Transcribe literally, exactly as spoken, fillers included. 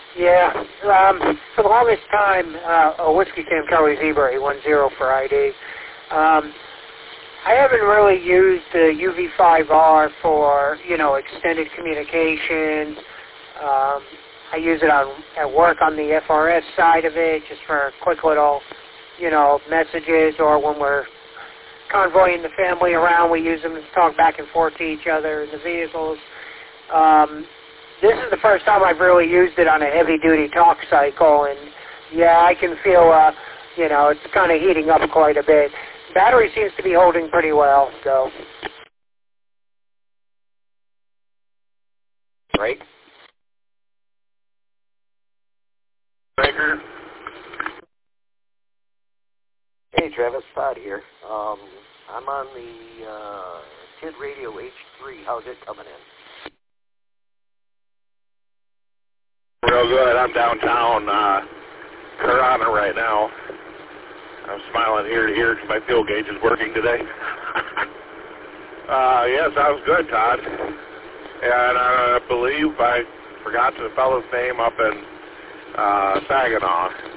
Yeah, um, for the longest time, uh, a Whiskey Sam Charlie Zebra, a one zero for I D. Um, I haven't really used the U V five R for, you know, extended communications. Um, I use it on at work on the F R S side of it, just for quick little, you know, messages, or when we're convoying the family around, we use them to talk back and forth to each other in the vehicles. Um, this is the first time I've really used it on a heavy-duty talk cycle, and yeah, I can feel, uh, you know, it's kind of heating up quite a bit. Battery seems to be holding pretty well, so. Right. Breaker. Hey, Travis, Todd here. Um, I'm on the uh, T I D Radio H three. How's it coming in? Real good. I'm downtown uh, Corona right now. I'm smiling ear to ear because my fuel gauge is working today. uh, yeah, sounds good, Todd. And I believe I forgot the fellow's name up in uh, Saginaw.